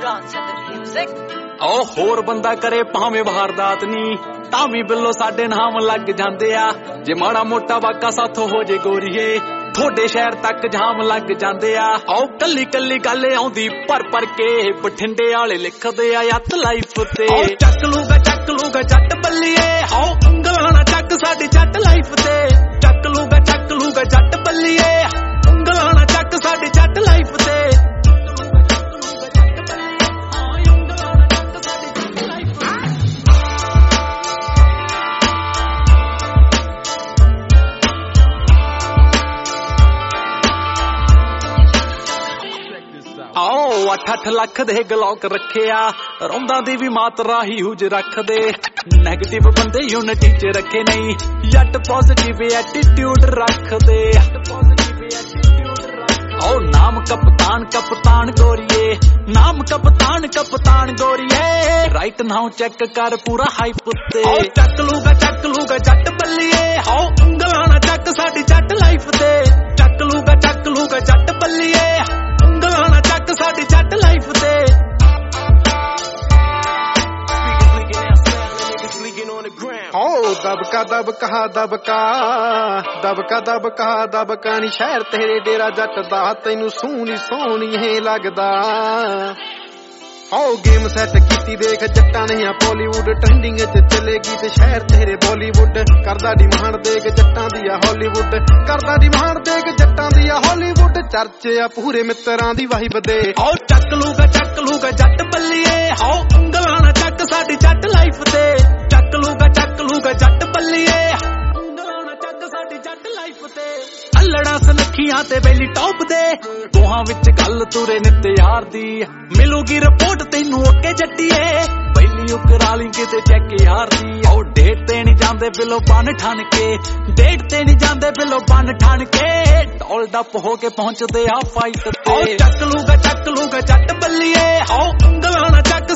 ਓ ਹੋਰ ਬੰਦਾ ਕਰੇ ਭਾਵੇਂ ਵਾਰਦਾਤ ਨੀ ਤਾਂ ਵੀ ਬਿੱਲੋ ਸਾਡੇ ਨਾਮ ਲੱਗ ਜਾਂਦੇ ਆ। ਜੇ ਮਾੜਾ ਮੋਟਾ ਵਾਕਾ ਸਾਥੋਂ ਹੋ ਜੇ ਗੋਰੀਏ ਤੁਹਾਡੇ ਸ਼ਹਿਰ ਤੱਕ ਜਾਮ ਲੱਗ ਜਾਂਦੇ ਆ। ਓ ਕੱਲੀ ਕੱਲੀ ਗੱਲ ਆਉਂਦੀ ਭਰ ਕੇ ਬਠਿੰਡੇ ਵਾਲੇ ਲਿਖਦੇ ਆ ਯੱਤ ਲਾਈਫ ਤੇ। ਚੱਕ ਲੂਗਾ ਜੱਟ ਬੱਲੀਏ ਹੋ ਉਂਗਲਾਂ ਨਾ ਚੱਕ ਸਾਡੀ ਜੱਟ ਲਾਈਫ ਤੇ। ਚੱਕ ਲੂਗਾ ਜੱਟ ਬੱਲੀਏ ਉਂਗਲਾਂ ਨਾ ਚੱਕ ਸਾਡੀ ਜੱਟ ਲਾਈਫ ਤੇ। ਆਓ 8-8 ਲੱਖ ਦੇ ਗਲੌਕ ਰੱਖਿਆ ਰੌਂਦਾਂ ਦੀ ਵੀ ਮਾਤਰਾ ਹੀ ਹੁਜ ਰੱਖਦੇ। ਨੈਗੇਟਿਵ ਬੰਦੇ ਯੂਨਿਟੀ ਚ ਰੱਖੇ ਨਹੀਂ ਜੱਟ ਪੋਜ਼ਿਟਿਵ ਐਟੀਟਿਊਡ ਰੱਖਦੇ। ਓ ਨਾਮ ਕਪਤਾਨ ਗੋਰੀਏ ਨਾਮ ਕਪਤਾਨ ਗੋਰੀਏ ਰਾਈਟ ਨਾਓ ਚੈੱਕ ਕਰ ਪੂਰਾ ਹਾਈਪ ਤੇ। ਚੱਕ ਲੂਗਾ ਜੱਟ ਬੱਲੀਏ ਹੋ ਉਂਗਲਾਂ ਨਾ ਚੱਕ ਸਾਡੀ ਜੱਟ ਲਾਈਫ ਤੇ। ਚੱਕ ਲੂਗਾ ਜੱਟ ਬੱਲੀਏ ਉਂਗਲਾਂ ਨਾ ਚੱਕ ਸਾਡੀ ਜੱਟ ਲਾਈਫ ਤੇ। ਓ ਦਬਕਾ ਨੀ ਸ਼ਹਿਰ ਤੇਰੇ ਡੇਰਾ ਜੱਟ ਦਾ ਤੈਨੂੰ ਸੋਹਣੀ ਲੱਗਦਾ। ਓ ਗੇਮ ਸੈੱਟ ਕੀਤੀ ਦੇਖ ਜੱਟਾਂ ਨੇ ਆ ਬਾਲੀਵੁੱਡ ਟ੍ਰੈਂਡਿੰਗ ਚ ਚਲੇਗੀ ਤੇ ਸ਼ਹਿਰ ਤੇਰੇ ਬਾਲੀਵੁੱਡ ਕਰਦਾ ਡਿਮਾਂਡ ਦੇਖ ਜੱਟਾਂ ਦੀ ਆ ਹਾਲੀਵੁੱਡ ਕਰਦਾ ਡਿਮਾਂਡ ਦੇਖ ਜੱਟਾਂ ਦੀ ਆ ਹਾਲੀਵੁੱਡ ਚਰਚੇ ਆ ਪੂਰੇ ਮਿੱਤਰਾਂ ਦੀ ਵਾਈਬ ਦੇ। ਓ ਚੱਕ ਲੂਗਾ ਜੱਟ ਬੱਲੀਏ ਹੋ ਉਂਗਲਾਂ ਨਾ ਚੱਕ ਸਾਡੀ ਜੱਟ ਲਾਈਫ ਤੇ। ਚੱਕ ਲੂਗਾ ਜੱਟ ਬੱਲੀਏ ਉਂਗਲਾਂ ਨਾ ਚੱਕ ਸਾਡੀ ਜੱਟ ਲਾਈਫ ਤੇ। ਅਲੜਾ ਸਨਖੀਆਂ ਤੇ ਬੈਲੀ ਟੌਪ ਦੇ ਦੋਹਾਂ ਵਿੱਚ ਗੱਲ ਤੁਰੇ ਨਿੱਤ ਯਾਰ ਦੀ ਮਿਲੂਗੀ ਰਿਪੋਰਟ ਤੈਨੂੰ ਓਕੇ ਜੱਟੀਏ ਬੈਲੀ ਕਰਾ ਲਈ ਕਿਤੇ ਚੈੱਕ ਯਾਰ ਦੀ। ਓ ਡੇਟ ਤੇ ਨਹੀਂ ਜਾਂਦੇ ਬਿੱਲੋ ਬੰਨ ਠਣ ਕੇ ਢੋਲ ਡੱਪ ਹੋ ਕੇ ਪਹੁੰਚਦੇ ਆ ਫਾਈਟ ਤੇ। ਚੱਕ ਲੂਗਾ ਜੱਟ ਬੱਲੀਏ ਹੋ ਉਂਗਲਾਂ ਨਾ ਚੱਕ